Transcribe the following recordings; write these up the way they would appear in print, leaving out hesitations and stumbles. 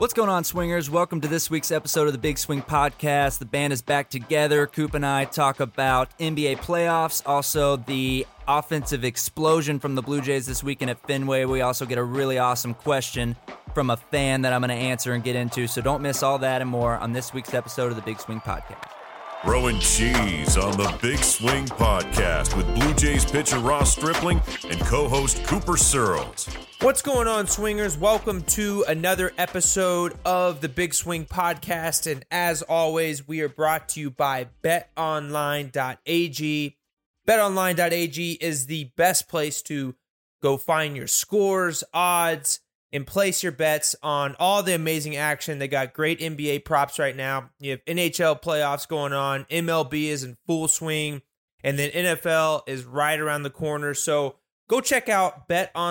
What's going on, swingers? Welcome to this week's episode of the Big Swing Podcast. The band is back together. Coop and I talk about NBA playoffs, also the offensive explosion from the Blue Jays this weekend at Fenway. We also get a really awesome question from a fan that I'm going to answer and get into, so don't miss all that and more on this week's episode of the Big Swing Podcast. Throwing cheese on the Big Swing Podcast with Blue Jays pitcher Ross Stripling and co-host Cooper Searles. What's going on, swingers? Welcome to another episode of the Big Swing Podcast, and as always, we are brought to you by BetOnline.ag. BetOnline.ag is the best place to go find your scores, odds, and place your bets on all the amazing action. They got great NBA props right now. You have NHL playoffs going on. MLB is in full swing. And then NFL is right around the corner. So go check out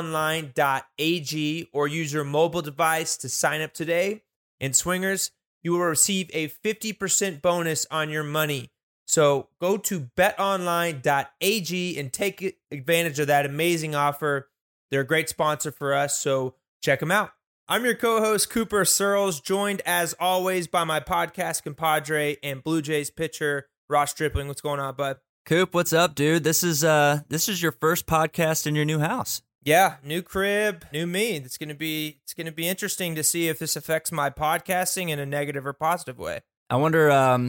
betonline.ag or use your mobile device to sign up today. And swingers, you will receive a 50% bonus on your money. So go to betonline.ag and take advantage of that amazing offer. They're a great sponsor for us, so check them out. I'm your co-host, Cooper Searles, joined as always by my podcast compadre and Blue Jays pitcher, Ross Stripling. What's going on, bud? Coop, what's up, dude? This is your first podcast in your new house. Yeah, new crib, new me. It's gonna be interesting to see if this affects my podcasting in a negative or positive way. I wonder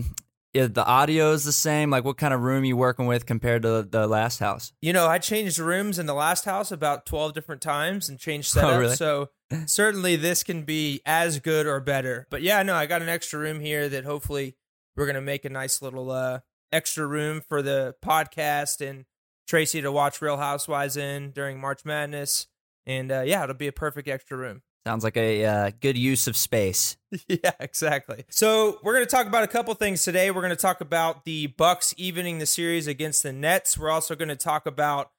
if the audio is the same. Like, what kind of room you working with compared to the last house? You know, I changed rooms in the last house about 12 different times and changed setups. Oh, really? So certainly this can be as good or better. But yeah, no, I got an extra room here that hopefully we're going to make a nice little extra room for the podcast and Tracy to watch Real Housewives in during March Madness. And yeah, it'll be a perfect extra room. Sounds like a good use of space. Yeah, exactly. So we're going to talk about a couple things today. We're going to talk about the Bucks evening the series against the Nets. We're also going to talk about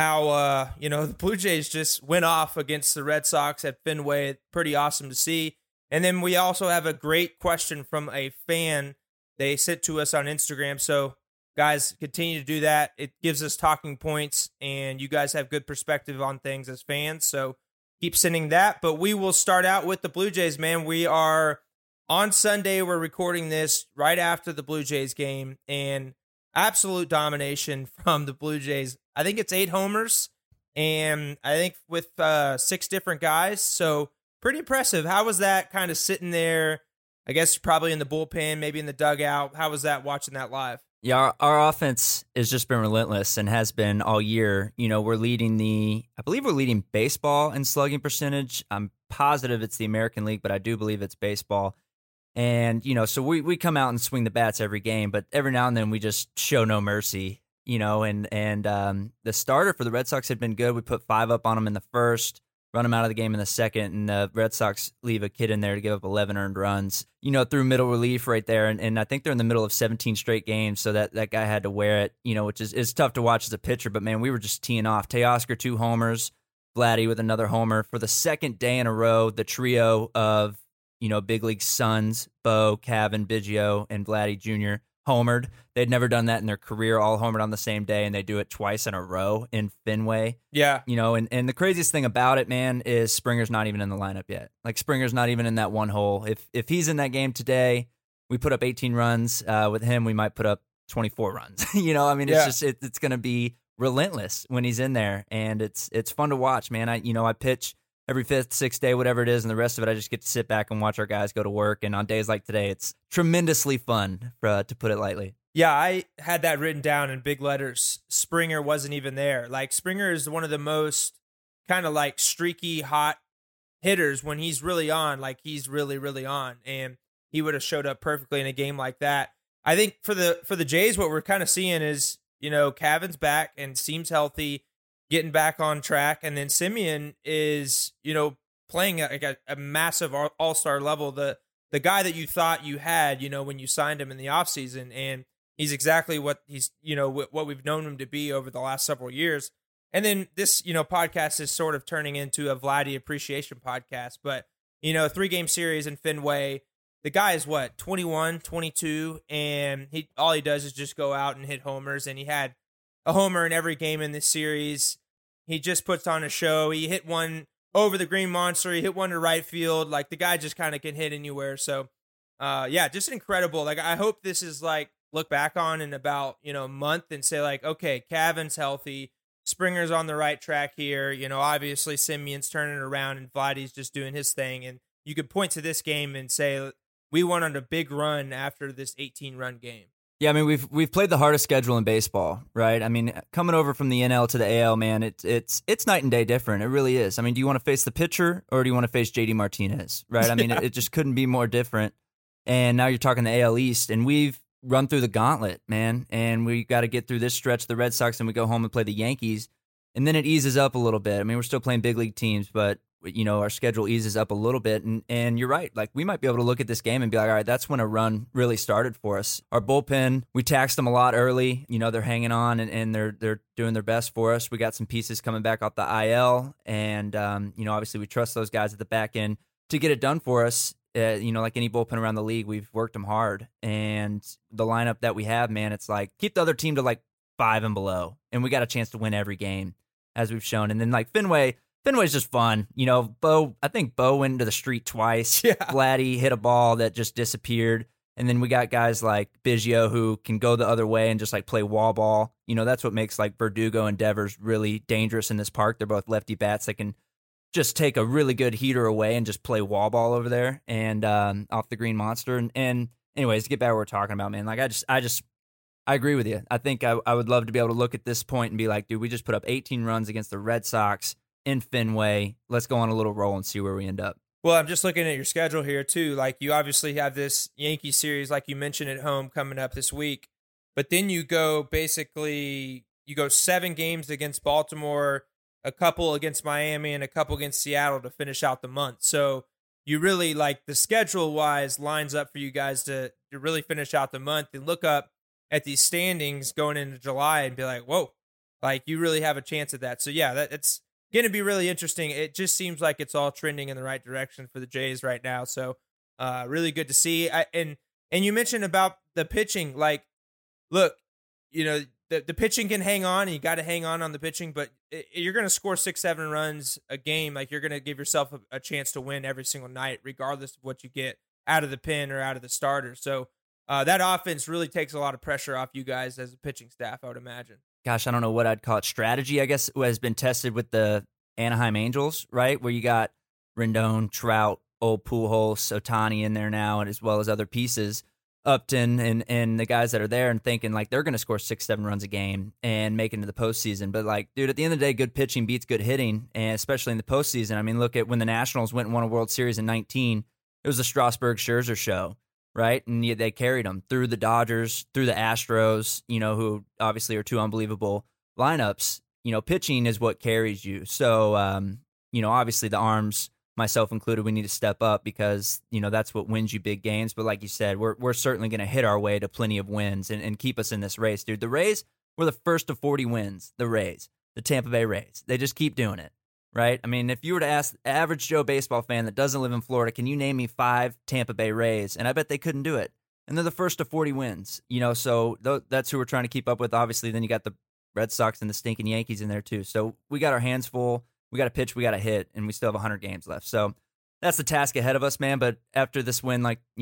how, the Blue Jays just went off against the Red Sox at Fenway. Pretty awesome to see. And then we also have a great question from a fan. They sent to us on Instagram. So guys, continue to do that. It gives us talking points, and you guys have good perspective on things as fans. So keep sending that, but we will start out with the Blue Jays, man. We are on Sunday. We're recording this right after the Blue Jays game, and absolute domination from the Blue Jays. I think it's 8 homers, and I think with 6 different guys. So pretty impressive. How was that kind of sitting there? I guess probably in the bullpen, maybe in the dugout. How was that watching that live? Yeah, our offense has just been relentless and has been all year. You know, I believe we're leading baseball in slugging percentage. I'm positive it's the American League, but I do believe it's baseball. And, so we come out and swing the bats every game, but every now and then we just show no mercy, and the starter for the Red Sox had been good. We put 5 up on them in the first, run them out of the game in the second, and the Red Sox leave a kid in there to give up 11 earned runs, through middle relief right there. And I think they're in the middle of 17 straight games, so that guy had to wear it, which is tough to watch as a pitcher. But, man, we were just teeing off. Teoscar 2 homers, Vladdy with another homer. For the second day in a row, the trio of, big league sons, Bo, Cavan, Biggio, and Vladdy Jr. homered. They'd never done that in their career, all homered on the same day, and they do it twice in a row in Fenway. Yeah. And the craziest thing about it, man, is Springer's not even in the lineup yet. Like, Springer's not even in that one hole. If he's in that game today, we put up 18 runs. With him, we might put up 24 runs. It's going to be relentless when he's in there, and it's fun to watch, man. I pitch every 5th, 6th day, whatever it is, and the rest of it I just get to sit back and watch our guys go to work. And on days like today, it's tremendously fun, to put it lightly. Yeah, I had that written down in big letters. Springer wasn't even there. Like, Springer is one of the most kind of like streaky, hot hitters when he's really on. Like, he's really, really on, and he would have showed up perfectly in a game like that. I think for the Jays, what we're kind of seeing is, Cavan's back and seems healthy, getting back on track, and then Semien is, playing at a massive all-star level. The guy that you thought you had, when you signed him in the offseason, and he's exactly what he's, what we've known him to be over the last several years. And then this, podcast is sort of turning into a Vladdy appreciation podcast. But, 3-game series in Fenway, the guy is 21, 22, and all he does is just go out and hit homers. And he had a homer in every game in this series. He just puts on a show. He hit one over the Green Monster. He hit one to right field. Like, the guy just kind of can hit anywhere. So, yeah, just incredible. Like, I hope this is like, look back on in about, a month and say like, okay, Cavan's healthy. Springer's on the right track here. Obviously Simeon's turning around and Vladdy's just doing his thing. And you could point to this game and say, we went on a big run after this 18-run game. Yeah, I mean, we've played the hardest schedule in baseball, right? I mean, coming over from the NL to the AL, man, it's night and day different. It really is. I mean, do you want to face the pitcher or do you want to face JD Martinez, right? I mean, it just couldn't be more different. And now you're talking the AL East, and we've run through the gauntlet, man, and we got to get through this stretch, the Red Sox, and we go home and play the Yankees, and then it eases up a little bit. I mean, we're still playing big league teams, but our schedule eases up a little bit, and you're right. Like, we might be able to look at this game and be like, all right, that's when a run really started for us. Our bullpen, we taxed them a lot early. They're hanging on, and they're doing their best for us. We got some pieces coming back off the IL, and obviously we trust those guys at the back end to get it done for us. Like any bullpen around the league, we've worked them hard, and the lineup that we have, man, it's like keep the other team to like 5 and below, and we got a chance to win every game, as we've shown. And then like Fenway's just fun. I think Bo went into the street twice. Yeah. Vladdy hit a ball that just disappeared. And then we got guys like Biggio who can go the other way and just like play wall ball. That's what makes like Verdugo and Devers really dangerous in this park. They're both lefty bats that can just take a really good heater away and just play wall ball over there and off the Green Monster. And anyways, to get back to what we're talking about, man, like I agree with you. I think I would love to be able to look at this point and be like, dude, we just put up 18 runs against the Red Sox in Fenway. Let's go on a little roll and see where we end up. Well, I'm just looking at your schedule here too. Like, you obviously have this Yankee series, like you mentioned, at home coming up this week, but then you go 7 games against Baltimore, a couple against Miami, and a couple against Seattle to finish out the month. So you really, like, the schedule wise lines up for you guys to really finish out the month and look up at these standings going into July and be like, whoa, like, you really have a chance at that. So yeah, it's going to be really interesting. It just seems like it's all trending in the right direction for the Jays right now. So really good to see. And you mentioned about the pitching, like, look, the pitching can hang on, and you got to hang on the pitching, but you're going to score 6-7 runs a game. Like, you're going to give yourself a chance to win every single night, regardless of what you get out of the pen or out of the starter. So that offense really takes a lot of pressure off you guys as a pitching staff, I would imagine. Gosh, I don't know what I'd call it. Strategy, I guess, has been tested with the Anaheim Angels, right? Where you got Rendon, Trout, old Pujols, Ohtani in there now, and as well as other pieces. Upton and the guys that are there, and thinking like they're going to score 6-7 runs a game and make it into the postseason. But like, dude, at the end of the day, good pitching beats good hitting, and especially in the postseason. I mean, look at when the Nationals went and won a World Series in 2019. It was the Strasburg-Scherzer show, right? And they carried them through the Dodgers, through the Astros, who obviously are two unbelievable lineups. Pitching is what carries you. So, obviously the arms, myself included, we need to step up because, that's what wins you big games. But like you said, we're certainly going to hit our way to plenty of wins and keep us in this race, dude. The Rays were the first of 40 wins, the Tampa Bay Rays. They just keep doing it, right? I mean, if you were to ask the average Joe baseball fan that doesn't live in Florida, can you name me 5 Tampa Bay Rays? And I bet they couldn't do it. And they're the first of 40 wins, so that's who we're trying to keep up with. Obviously, then you got the Red Sox and the stinking Yankees in there too. So we got our hands full. We got to pitch, we got to hit, and we still have 100 games left. So that's the task ahead of us, man. But after this win,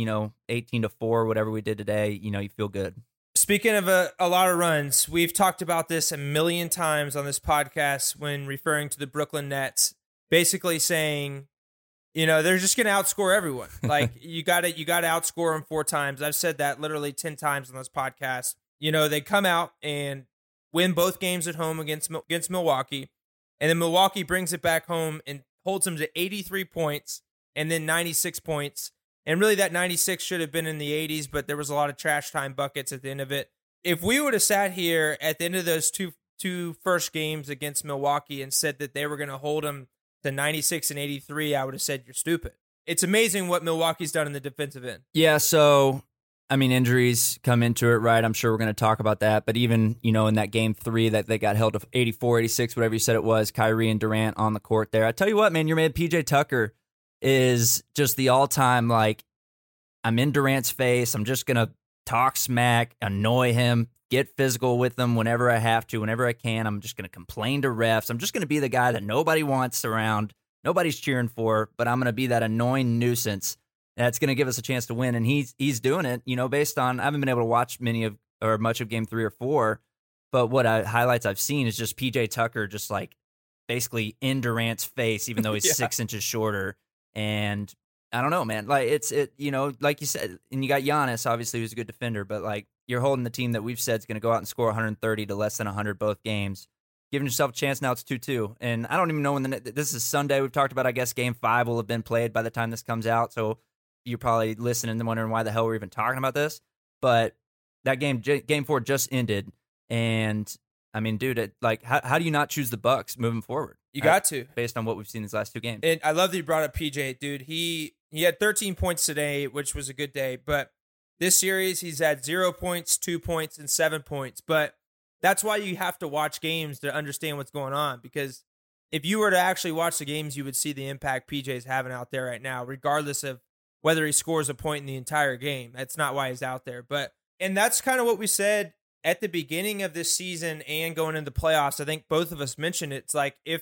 18-4, whatever we did today, you feel good. Speaking of a lot of runs, we've talked about this a million times on this podcast when referring to the Brooklyn Nets, basically saying, they're just going to outscore everyone. Like, you got to outscore them 4 times. I've said that literally 10 times on this podcast. They come out and win both games at home against Milwaukee. And then Milwaukee brings it back home and holds them to 83 points and then 96 points. And really that 96 should have been in the 80s, but there was a lot of trash time buckets at the end of it. If we would have sat here at the end of those two first games against Milwaukee and said that they were going to hold them to 96 and 83, I would have said you're stupid. It's amazing what Milwaukee's done in the defensive end. Yeah, so I mean, injuries come into it, right? I'm sure we're going to talk about that. But even, in that game 3 that they got held to 84, 86, whatever you said it was, Kyrie and Durant on the court there. I tell you what, man, your man PJ Tucker is just the all-time, I'm in Durant's face. I'm just going to talk smack, annoy him, get physical with him whenever I have to, whenever I can. I'm just going to complain to refs. I'm just going to be the guy that nobody wants around nobody's cheering for, but I'm going to be that annoying nuisance that's going to give us a chance to win. And he's doing it, based on, I haven't been able to watch much of game 3 or 4, but highlights I've seen is just PJ Tucker just like basically in Durant's face, even though he's 6 inches shorter. And I don't know, man, like like you said, and you got Giannis, obviously, who's a good defender, but like you're holding the team that we've said is going to go out and score 130 to less than 100 both games, giving yourself a chance. Now it's 2-2. And I don't even know when this is Sunday. We've talked about, I guess, game 5 will have been played by the time this comes out. So you're probably listening and wondering why the hell we're even talking about this. But that game 4 just ended. And I mean, dude, how do you not choose the Bucks moving forward? You got to, based on what we've seen these last 2 games. And I love that you brought up PJ, dude. He had 13 points today, which was a good day. But this series, he's had 0 points, 2 points, and 7 points. But that's why you have to watch games to understand what's going on. Because if you were to actually watch the games, you would see the impact PJ's having out there right now, regardless of whether he scores a point in the entire game. That's not why he's out there. And that's kind of what we said at the beginning of this season and going into the playoffs. I think both of us mentioned it. It's like if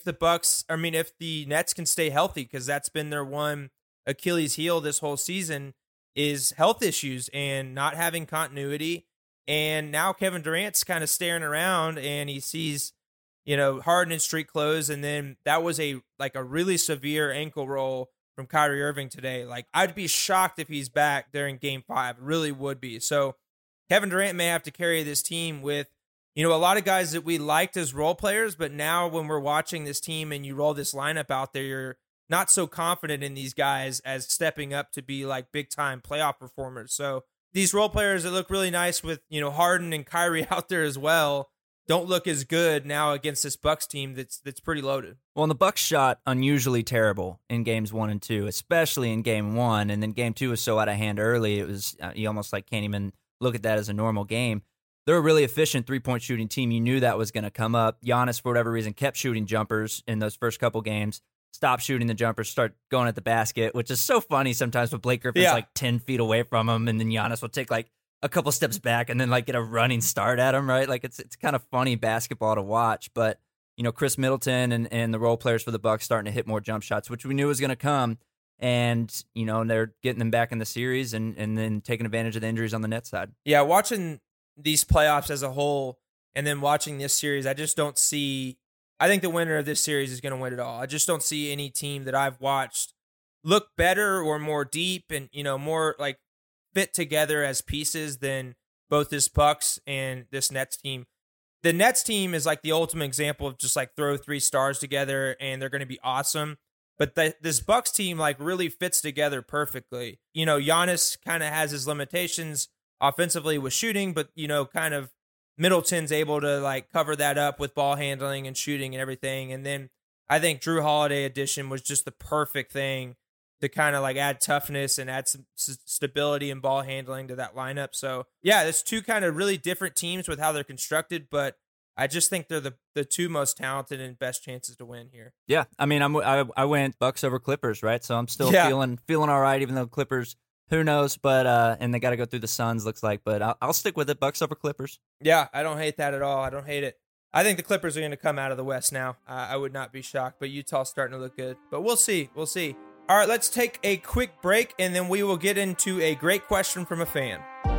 the Nets can stay healthy, because that's been their one Achilles heel this whole season, is health issues and not having continuity. And now Kevin Durant's kind of staring around and he sees, Harden in street clothes. And then that was a really severe ankle roll from Kyrie Irving today. Like, I'd be shocked if he's back during game 5. Really would be. So Kevin Durant may have to carry this team with, a lot of guys that we liked as role players, but now when we're watching this team and you roll this lineup out there, you're not so confident in these guys as stepping up to be like big time playoff performers. So these role players that look really nice with, Harden and Kyrie out there as well, don't look as good now against this Bucks team that's pretty loaded. Well, and the Bucks shot unusually terrible in games 1 and 2, especially in game 1, and then game 2 was so out of hand early, it was you almost can't even look at that as a normal game. They're a really efficient 3-point shooting team. You knew that was going to come up. Giannis, for whatever reason, kept shooting jumpers in those first couple games. Stopped shooting the jumpers, start going at the basket, which is so funny sometimes when Blake Griffin's 10 feet away from him, and then Giannis will take a couple steps back and then get a running start at him, right? It's kind of funny basketball to watch. But, Chris Middleton and the role players for the Bucks starting to hit more jump shots, which we knew was going to come. And, they're getting them back in the series and then taking advantage of the injuries on the net side. Yeah, watching these playoffs as a whole and then watching this series, I just don't see – I think the winner of this series is going to win it all. I just don't see any team that I've watched look better or more deep and, more fit together as pieces than both this Bucks and this Nets team. The Nets team is the ultimate example of just throw 3 stars together and they're going to be awesome. But this Bucks team really fits together perfectly. Giannis kind of has his limitations offensively with shooting, but kind of Middleton's able to cover that up with ball handling and shooting and everything. And then I think Drew Holiday addition was just the perfect thing to kind of add toughness and add some stability and ball handling to that lineup. So yeah, there's 2 kind of really different teams with how they're constructed, but I just think they're the 2 most talented and best chances to win here. Yeah, I mean, I went Bucks over Clippers, right? So I'm still feeling all right, even though Clippers, who knows? But and they got to go through the Suns, looks like. But I'll stick with it, Bucks over Clippers. Yeah, I don't hate that at all. I don't hate it. I think the Clippers are going to come out of the West now. I would not be shocked, but Utah's starting to look good. But we'll see. We'll see. All right, let's take a quick break, and then we will get into a great question from a fan.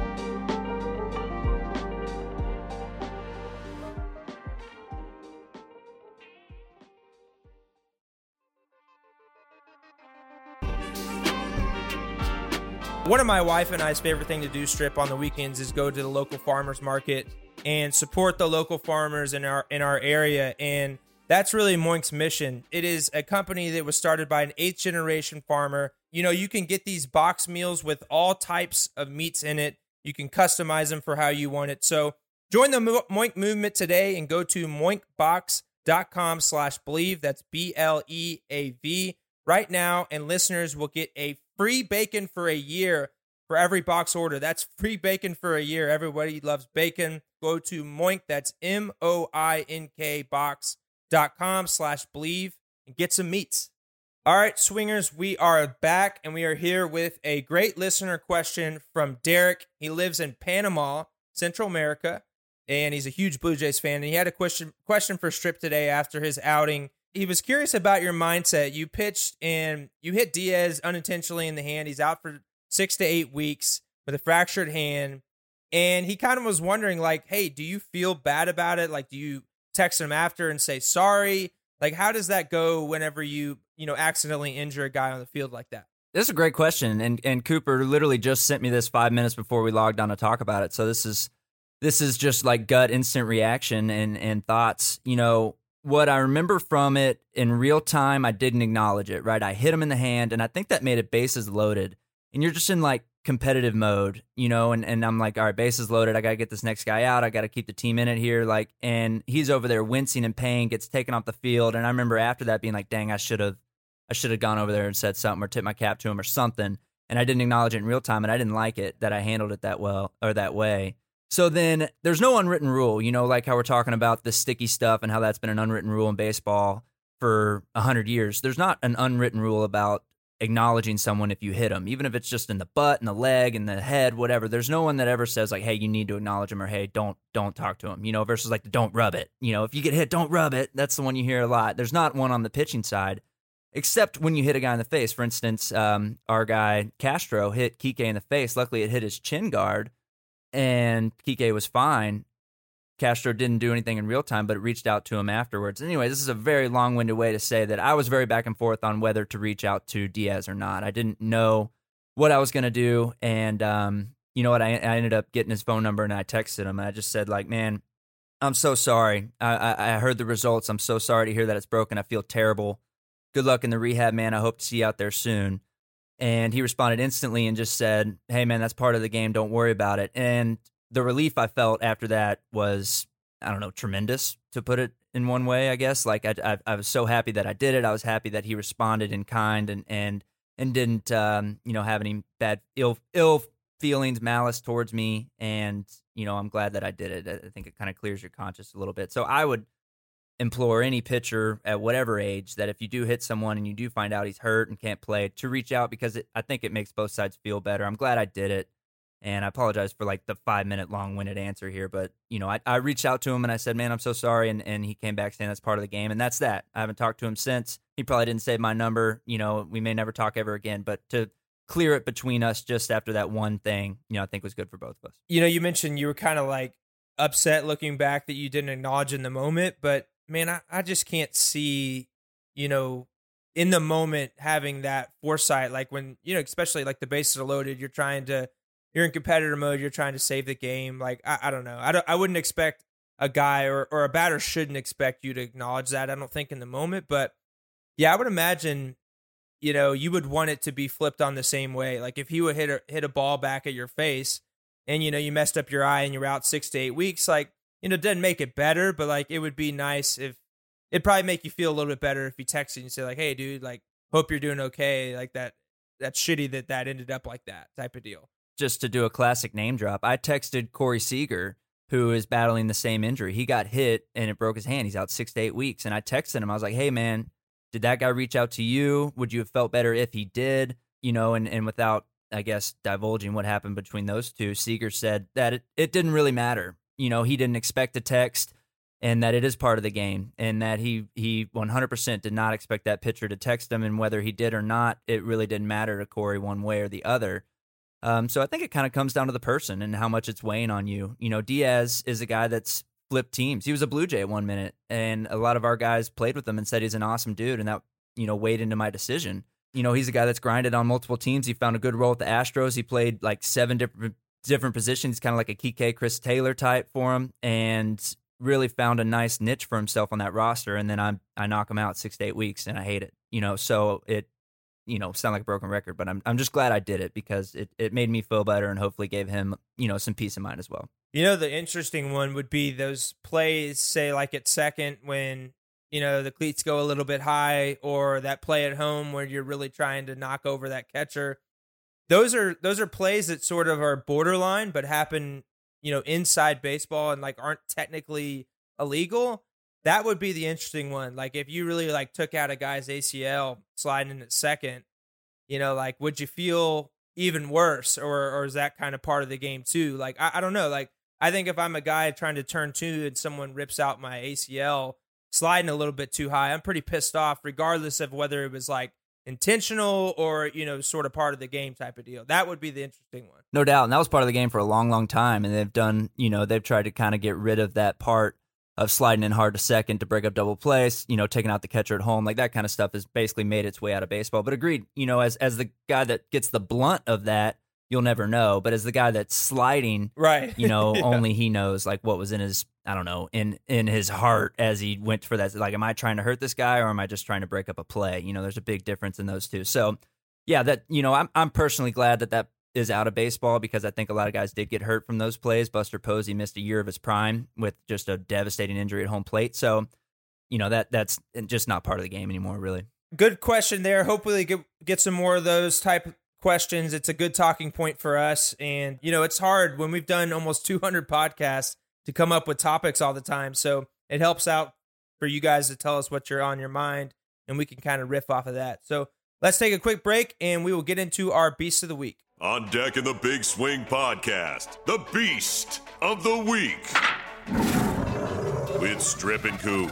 One of my wife and I's favorite thing to do, Strip, on the weekends is go to the local farmers market and support the local farmers in our area. And that's really Moink's mission. It is a company that was started by an 8th generation farmer. You can get these box meals with all types of meats in it. You can customize them for how you want it. So join the Moink movement today and go to moinkbox.com/believe. That's BLEAV right now. And listeners will get a free bacon for a year for every box order. That's free bacon for a year. Everybody loves bacon. Go to Moink. That's MOINK box.com/believe and get some meats. All right, swingers, we are back and we are here with a great listener question from Derek. He lives in Panama, Central America, and he's a huge Blue Jays fan. And he had a question for Strip today after his outing he was curious about your mindset. You pitched and you hit Diaz unintentionally in the hand. He's out for 6 to 8 weeks with a fractured hand. And he kind of was wondering, like, hey, do you feel bad about it? Like, do you text him after and say sorry? Like, how does that go whenever you accidentally injure a guy on the field like that? This is a great question. And Cooper literally just sent me this 5 minutes before we logged on to talk about it. So this is just like gut instant reaction and thoughts. What I remember from it in real time, I didn't acknowledge it, right? I hit him in the hand, and I think that made it bases loaded. And you're just in like competitive mode, and I'm like, all right, bases loaded. I got to get this next guy out. I got to keep the team in it here. Like, and he's over there wincing in pain, gets taken off the field. And I remember after that being like, dang, I should have gone over there and said something or tipped my cap to him or something. And I didn't acknowledge it in real time, and I didn't like it that I handled it that well or that way. So then there's no unwritten rule, like how we're talking about the sticky stuff and how that's been an unwritten rule in baseball for 100 years. There's not an unwritten rule about acknowledging someone if you hit them, even if it's just in the butt and the leg and the head, whatever. There's no one that ever says like, hey, you need to acknowledge him, or hey, don't talk to him, versus like the don't rub it. If you get hit, don't rub it. That's the one you hear a lot. There's not one on the pitching side, except when you hit a guy in the face. For instance, our guy Castro hit Kike in the face. Luckily, it hit his chin guard, and Kike was fine. Castro didn't do anything in real time, but it reached out to him afterwards. Anyway, this is a very long-winded way to say that I was very back and forth on whether to reach out to Diaz or not. I didn't know what I was going to do, and you know what? I ended up getting his phone number, and I texted him, and I just said, like, man, I'm so sorry. I heard the results. I'm so sorry to hear that it's broken. I feel terrible. Good luck in the rehab, man. I hope to see you out there soon. And he responded instantly and just said, hey, man, that's part of the game. Don't worry about it. And the relief I felt after that was, I don't know, tremendous, to put it in one way, I guess. Like, I was so happy that I did it. I was happy that he responded in kind and didn't, have any bad, ill feelings, malice towards me. And, I'm glad that I did it. I think it kind of clears your conscience a little bit. So I would implore any pitcher at whatever age that if you do hit someone and you do find out he's hurt and can't play, to reach out, because I think it makes both sides feel better. I'm glad I did it. And I apologize for like the 5-minute long-winded answer here, but I reached out to him and I said, man, I'm so sorry. And he came back saying that's part of the game. And that's that. I haven't talked to him since. He probably didn't save my number. We may never talk ever again, but to clear it between us just after that one thing, I think was good for both of us. You mentioned you were kind of like upset looking back that you didn't acknowledge in the moment, but man, I just can't see, in the moment having that foresight, like when, especially like the bases are loaded, you're in competitor mode, you're trying to save the game. Like, I don't know. I wouldn't expect a guy or a batter shouldn't expect you to acknowledge that, I don't think, in the moment. But yeah, I would imagine, you would want it to be flipped on the same way. Like if he would hit a ball back at your face and, you messed up your eye and you're out 6 to 8 weeks, like, it doesn't make it better, but like it would be nice if it'd probably make you feel a little bit better if you texted and say like, hey dude, like hope you're doing okay. Like that's shitty that ended up like that type of deal. Just to do a classic name drop, I texted Corey Seager, who is battling the same injury. He got hit and it broke his hand. He's out 6 to 8 weeks. And I texted him. I was like, hey man, did that guy reach out to you? Would you have felt better if he did? And without, I guess, divulging what happened between those two, Seager said that it didn't really matter. He didn't expect a text, and that it is part of the game, and that he 100% did not expect that pitcher to text him, and whether he did or not, it really didn't matter to Corey one way or the other. So I think it kind of comes down to the person and how much it's weighing on you. Diaz is a guy that's flipped teams. He was a Blue Jay at 1 minute, and a lot of our guys played with him and said he's an awesome dude, and that, weighed into my decision. He's a guy that's grinded on multiple teams. He found a good role at the Astros. He played like 7 different positions, kind of like a Kike, Chris Taylor type for him, and really found a nice niche for himself on that roster. And then I knock him out 6 to 8 weeks, and I hate it. So it, sound like a broken record, but I'm just glad I did it because it made me feel better and hopefully gave him, some peace of mind as well. The interesting one would be those plays, say like at second when, the cleats go a little bit high, or that play at home where you're really trying to knock over that catcher. Those are plays that sort of are borderline, but happen, inside baseball and like aren't technically illegal. That would be the interesting one. Like if you really like took out a guy's ACL sliding in at second, like would you feel even worse, or is that kind of part of the game too? Like I don't know. Like I think if I'm a guy trying to turn two and someone rips out my ACL sliding a little bit too high. I'm pretty pissed off, regardless of whether it was like intentional or, sort of part of the game type of deal. That would be the interesting one. No doubt. And that was part of the game for a long, long time. And they've done, they've tried to kind of get rid of that part of sliding in hard to second to break up double plays, taking out the catcher at home. Like that kind of stuff has basically made its way out of baseball. But agreed, as the guy that gets the blunt of that, you'll never know. But as the guy that's sliding, right, yeah. Only he knows like what was in his, I don't know, in his heart as he went for that. Like, am I trying to hurt this guy or am I just trying to break up a play? There's a big difference in those two. So yeah, that, I'm personally glad that is out of baseball because I think a lot of guys did get hurt from those plays. Buster Posey missed a year of his prime with just a devastating injury at home plate. So, that's just not part of the game anymore, really. Good question there. Hopefully get some more of those type of questions. It's a good talking point for us. And, it's hard when we've done almost 200 podcasts to come up with topics all the time. So it helps out for you guys to tell us what you're on your mind and we can kind of riff off of that. So let's take a quick break and we will get into our Beast of the Week. On deck in the Big Swing Podcast, the Beast of the Week with Strip and Coop.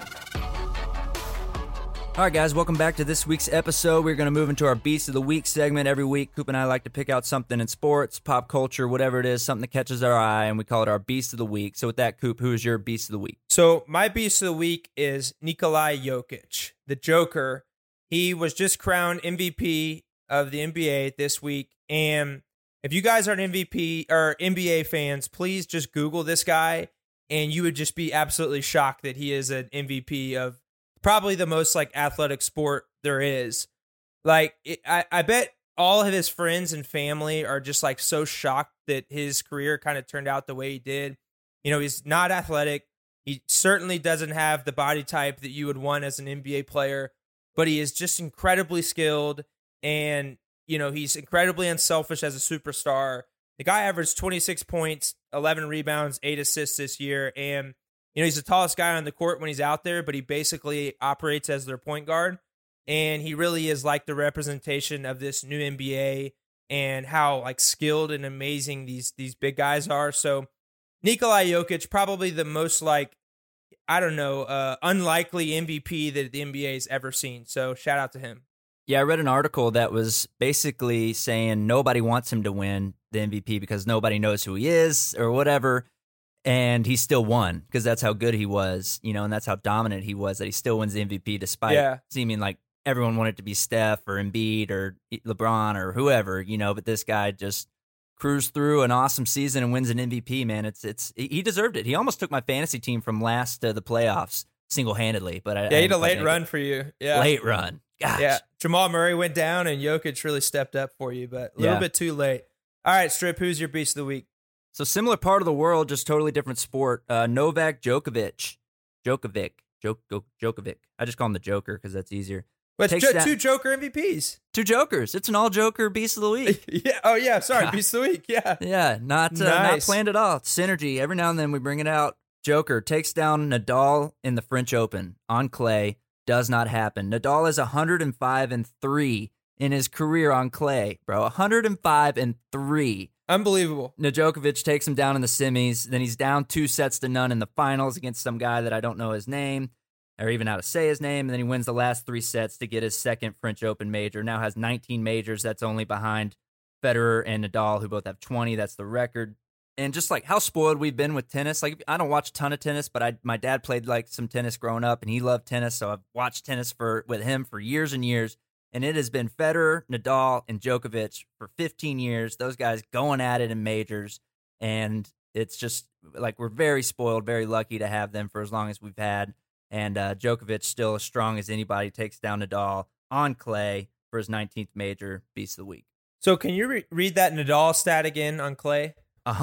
All right, guys, welcome back to this week's episode. We're going to move into our Beast of the Week segment. Every week, Coop and I like to pick out something in sports, pop culture, whatever it is, something that catches our eye, and we call it our Beast of the Week. So with that, Coop, who is your Beast of the Week? So my Beast of the Week is Nikola Jokic, the Joker. He was just crowned MVP of the NBA this week. And if you guys aren't MVP or NBA fans, please just Google this guy, and you would just be absolutely shocked that he is an MVP of probably the most like athletic sport there is. Like, I bet all of his friends and family are just like so shocked that his career kind of turned out the way he did. He's not athletic. He certainly doesn't have the body type that you would want as an NBA player, but he is just incredibly skilled and, he's incredibly unselfish as a superstar. The guy averaged 26 points, 11 rebounds, 8 assists this year. And, he's the tallest guy on the court when he's out there, but he basically operates as their point guard. And he really is like the representation of this new NBA and how like skilled and amazing these big guys are. So Nikola Jokic, probably the most like, unlikely MVP that the NBA has ever seen. So shout out to him. Yeah, I read an article that was basically saying nobody wants him to win the MVP because nobody knows who he is or whatever. And he still won because that's how good he was, and that's how dominant he was, that he still wins the MVP despite seeming like everyone wanted to be Steph or Embiid or LeBron or whoever, but this guy just cruised through an awesome season and wins an MVP, man. He deserved it. He almost took my fantasy team from last to the playoffs single-handedly, but he had a late run for you. Yeah. Late run. Gosh. Yeah. Jamal Murray went down and Jokic really stepped up for you, but a little bit too late. All right, Strip, who's your Beast of the Week? So similar part of the world, just totally different sport. Novak Djokovic. Djokovic. I just call him the Joker because that's easier. But two Joker MVPs. Two Jokers. It's an all-Joker Beast of the Week. Yeah. Oh, yeah. Sorry, Beast of the Week. Yeah. Yeah, not planned at all. It's synergy. Every now and then we bring it out. Joker takes down Nadal in the French Open on clay. Does not happen. Nadal is 105-3 in his career on clay, bro. 105-3. Unbelievable. Djokovic takes him down in the semis. Then he's down 2-0 in the finals against some guy that I don't know his name or even how to say his name. And then he wins the last 3 sets to get his second French Open major. Now has 19 majors. That's only behind Federer and Nadal, who both have 20. That's the record. And just like how spoiled we've been with tennis. Like, I don't watch a ton of tennis, but my dad played like some tennis growing up and he loved tennis. So I've watched tennis with him for years and years. And it has been Federer, Nadal, and Djokovic for 15 years. Those guys going at it in majors. And it's just like we're very spoiled, very lucky to have them for as long as we've had. And Djokovic, still as strong as anybody, takes down Nadal on clay for his 19th major. Beast of the Week. So can you read that Nadal stat again on clay?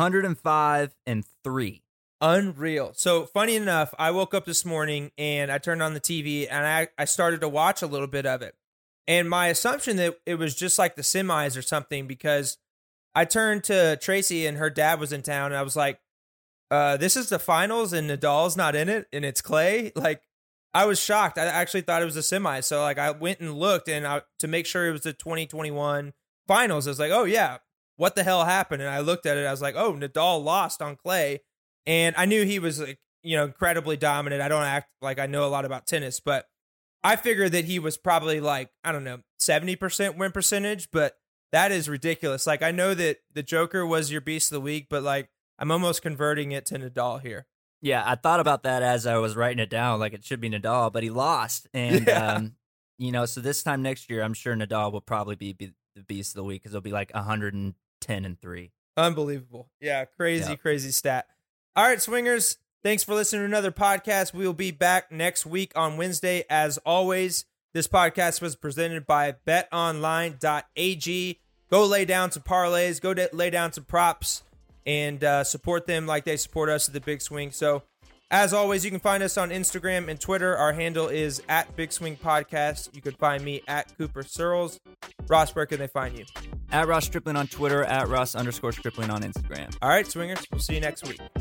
105-3. Unreal. So funny enough, I woke up this morning and I turned on the TV and I started to watch a little bit of it. And my assumption that it was just like the semis or something, because I turned to Tracy and her dad was in town and I was like, this is the finals and Nadal's not in it and it's clay. Like, I was shocked. I actually thought it was a semi. So like I went and looked and to make sure it was the 2021 finals. I was like, oh yeah, what the hell happened? And I looked at it. I was like, oh, Nadal lost on clay. And I knew he was like incredibly dominant. I don't act like I know a lot about tennis, but I figured that he was probably like, I don't know, 70% win percentage, but that is ridiculous. Like, I know that the Joker was your beast of the week, but like, I'm almost converting it to Nadal here. Yeah, I thought about that as I was writing it down, like it should be Nadal, but he lost. And, so this time next year, I'm sure Nadal will probably be the beast of the week because it'll be like 110-3. Unbelievable. Yeah, crazy stat. All right, swingers, thanks for listening to another podcast. We will be back next week on Wednesday. As always, this podcast was presented by betonline.ag. Go lay down some parlays, lay down some props, and support them like they support us at the Big Swing. So, as always, you can find us on Instagram and Twitter. Our handle is @BigSwingPodcast. You can find me at Cooper Searles. Ross, where can they find you? At Ross Stripling on Twitter, at Ross_Stripling on Instagram. All right, swingers, we'll see you next week.